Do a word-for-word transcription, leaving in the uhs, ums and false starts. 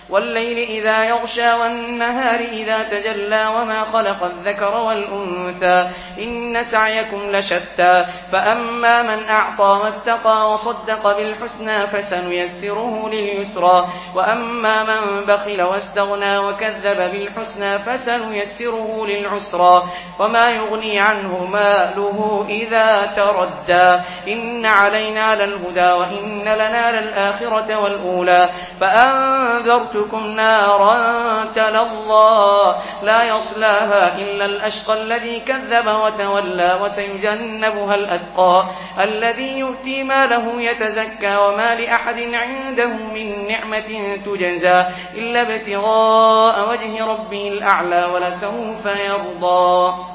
والليل إذا يغشى والنهار إذا تجلى وما خلق الذكر والأنثى إن سعيكم لشتى فأما من أعطى واتقى وصدق بالحسنى فسنيسره لليسرى وأما من بخل واستغنى وكذب بالحسنى فسنيسره للعسرى وما يغني عنه ماله إذا تردى إن علينا للهدى وإن لنا للآخرة والأولى فأنذرتكم نارا تلظى لا يصلاها إلا الأشقى الذي كذب وتولى وسيجنبها الأتقى الذي يؤتي ماله يتزكى وما لأحد عنده من نعمة تجزى إلا ابتغاء وجه ربه الأعلى ولسوف يرضى